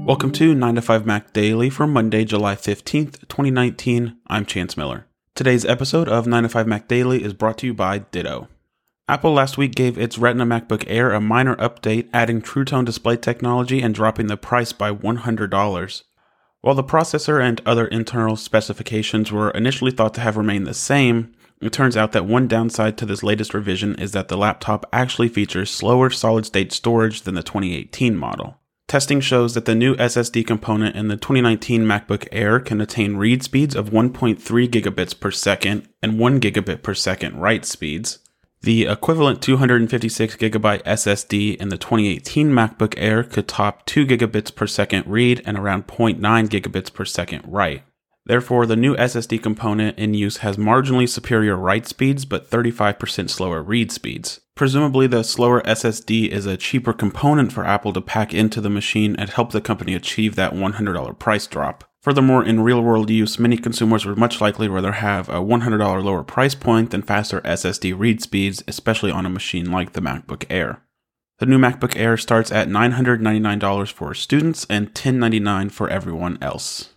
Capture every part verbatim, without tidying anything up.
Welcome to nine to five Mac Daily for Monday, July fifteenth, twenty nineteen. I'm Chance Miller. Today's episode of nine to five Mac Daily is brought to you by Ditto. Apple last week gave its Retina MacBook Air a minor update, adding True Tone display technology and dropping the price by one hundred dollars. While the processor and other internal specifications were initially thought to have remained the same, it turns out that one downside to this latest revision is that the laptop actually features slower solid-state storage than the twenty eighteen model. Testing shows that the new S S D component in the twenty nineteen MacBook Air can attain read speeds of one point three gigabits per second and one gigabit per second write speeds. The equivalent two hundred fifty-six gigabyte S S D in the twenty eighteen MacBook Air could top two gigabits per second read and around zero point nine gigabits per second write. Therefore, the new S S D component in use has marginally superior write speeds but thirty-five percent slower read speeds. Presumably, the slower S S D is a cheaper component for Apple to pack into the machine and help the company achieve that one hundred dollars price drop. Furthermore, in real-world use, many consumers would much likely rather have a one hundred dollars lower price point than faster S S D read speeds, especially on a machine like the MacBook Air. The new MacBook Air starts at nine hundred ninety-nine dollars for students and ten dollars and ninety-nine cents for everyone else.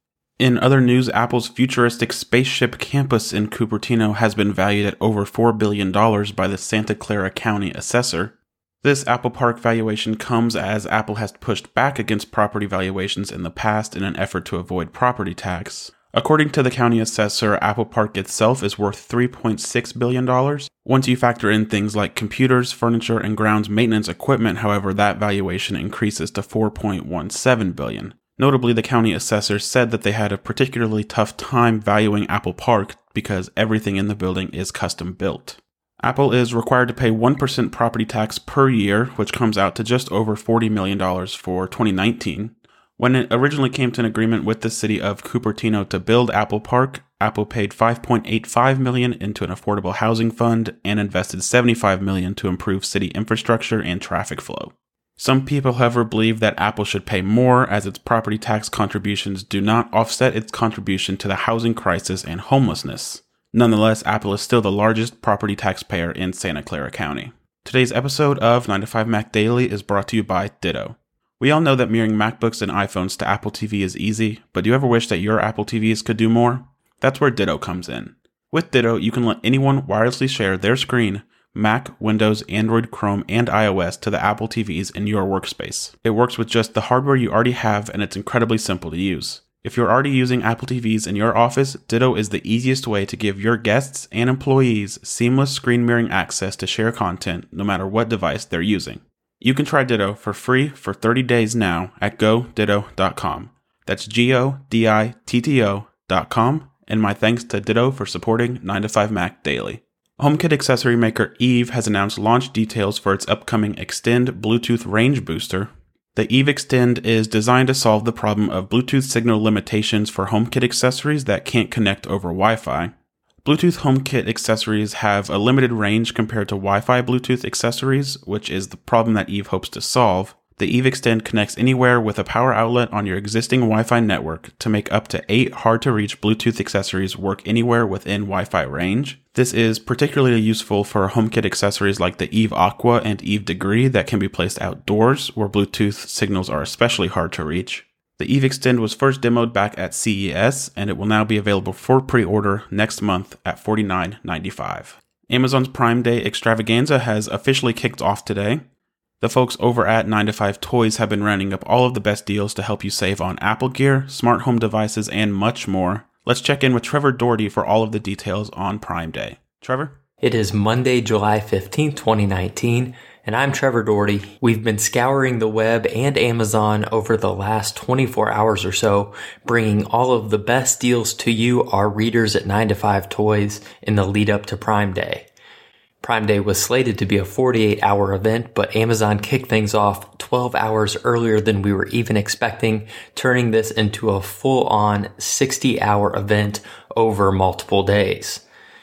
In other news, Apple's futuristic spaceship campus in Cupertino has been valued at over four billion dollars by the Santa Clara County assessor. This Apple Park valuation comes as Apple has pushed back against property valuations in the past in an effort to avoid property tax. According to the county assessor, Apple Park itself is worth three point six billion dollars. Once you factor in things like computers, furniture, and grounds maintenance equipment, however, that valuation increases to four point one seven billion dollars. Notably, the county assessor said that they had a particularly tough time valuing Apple Park because everything in the building is custom built. Apple is required to pay one percent property tax per year, which comes out to just over forty million dollars for twenty nineteen. When it originally came to an agreement with the city of Cupertino to build Apple Park, Apple paid five point eight five million dollars into an affordable housing fund and invested seventy-five million dollars to improve city infrastructure and traffic flow. Some people, however, believe that Apple should pay more as its property tax contributions do not offset its contribution to the housing crisis and homelessness. Nonetheless, Apple is still the largest property taxpayer in Santa Clara County. Today's episode of nine to five Mac Daily is brought to you by Ditto. We all know that mirroring MacBooks and iPhones to Apple T V is easy, but do you ever wish that your Apple T Vs could do more? That's where Ditto comes in. With Ditto, you can let anyone wirelessly share their screen, Mac, Windows, Android, Chrome, and iOS to the Apple T Vs in your workspace. It works with just the hardware you already have, and it's incredibly simple to use. If you're already using Apple T Vs in your office, Ditto is the easiest way to give your guests and employees seamless screen mirroring access to share content no matter what device they're using. You can try Ditto for free for thirty days now at go ditto dot com. That's G O D I T T O dot com, and my thanks to Ditto for supporting nine to five Mac Daily. HomeKit accessory maker Eve has announced launch details for its upcoming Extend Bluetooth range booster. The Eve Extend is designed to solve the problem of Bluetooth signal limitations for HomeKit accessories that can't connect over Wi-Fi. Bluetooth HomeKit accessories have a limited range compared to Wi-Fi Bluetooth accessories, which is the problem that Eve hopes to solve. The Eve Extend connects anywhere with a power outlet on your existing Wi-Fi network to make up to eight hard-to-reach Bluetooth accessories work anywhere within Wi-Fi range. This is particularly useful for HomeKit accessories like the Eve Aqua and Eve Degree that can be placed outdoors, where Bluetooth signals are especially hard to reach. The Eve Extend was first demoed back at C E S, and it will now be available for pre-order next month at forty-nine ninety-five. Amazon's Prime Day extravaganza has officially kicked off today. The folks over at nine to five Toys have been rounding up all of the best deals to help you save on Apple gear, smart home devices, and much more. Let's check in with Trevor Doherty for all of the details on Prime Day. Trevor? It is Monday, July fifteenth, twenty nineteen, and I'm Trevor Doherty. We've been scouring the web and Amazon over the last twenty-four hours or so, bringing all of the best deals to you, our readers at nine to five Toys, in the lead up to Prime Day. Prime Day was slated to be a forty-eight hour event, but Amazon kicked things off twelve hours earlier than we were even expecting, turning this into a full-on sixty hour event over multiple days.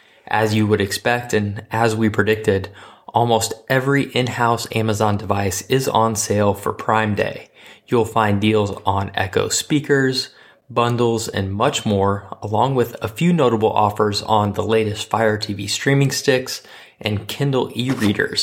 As you would expect, and as we predicted, almost every in-house Amazon device is on sale for Prime Day. You'll find deals on Echo speakers, bundles, and much more, along with a few notable offers on the latest Fire T V streaming sticks and Kindle e-readers.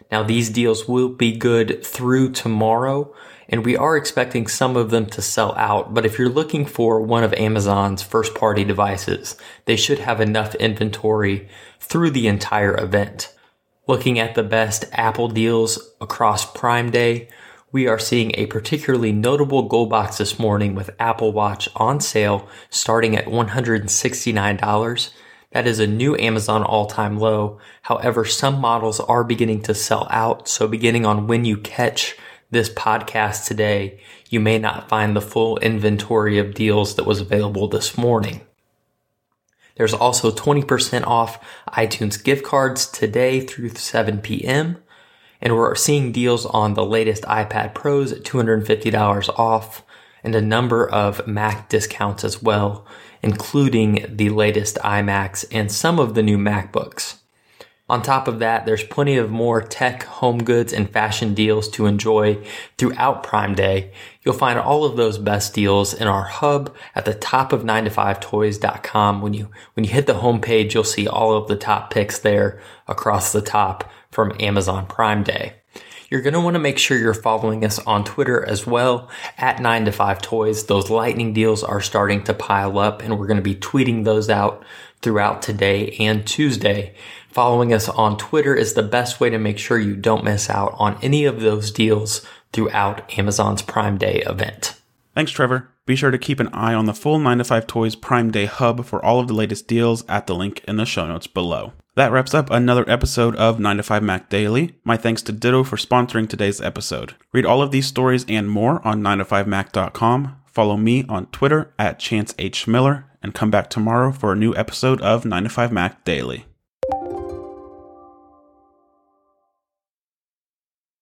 Now, these deals will be good through tomorrow, and we are expecting some of them to sell out. But if you're looking for one of Amazon's first-party devices, they should have enough inventory through the entire event. Looking at the best Apple deals across Prime Day, we are seeing a particularly notable gold box this morning with Apple Watch on sale starting at one hundred sixty-nine dollars. That is a new Amazon all-time low. However, some models are beginning to sell out. So beginning on when you catch this podcast today, you may not find the full inventory of deals that was available this morning. There's also twenty percent off iTunes gift cards today through seven p.m. And we're seeing deals on the latest iPad Pros at two hundred fifty dollars off and a number of Mac discounts as well, including the latest iMacs and some of the new MacBooks. On top of that, there's plenty of more tech, home goods, and fashion deals to enjoy throughout Prime Day. You'll find all of those best deals in our hub at the top of nine to five toys dot com. When you, when you hit the homepage, you'll see all of the top picks there across the top from Amazon Prime Day. You're going to want to make sure you're following us on Twitter as well at nine to five toys. Those lightning deals are starting to pile up, and we're going to be tweeting those out throughout today and Tuesday. Following us on Twitter is the best way to make sure you don't miss out on any of those deals throughout Amazon's Prime Day event. Thanks, Trevor. Be sure to keep an eye on the full nine to five Toys Prime Day hub for all of the latest deals at the link in the show notes below. That wraps up another episode of nine to five Mac Daily. My thanks to Ditto for sponsoring today's episode. Read all of these stories and more on nine to five mac dot com. Follow me on Twitter at Chance H. Miller, and come back tomorrow for a new episode of nine to five Mac Daily.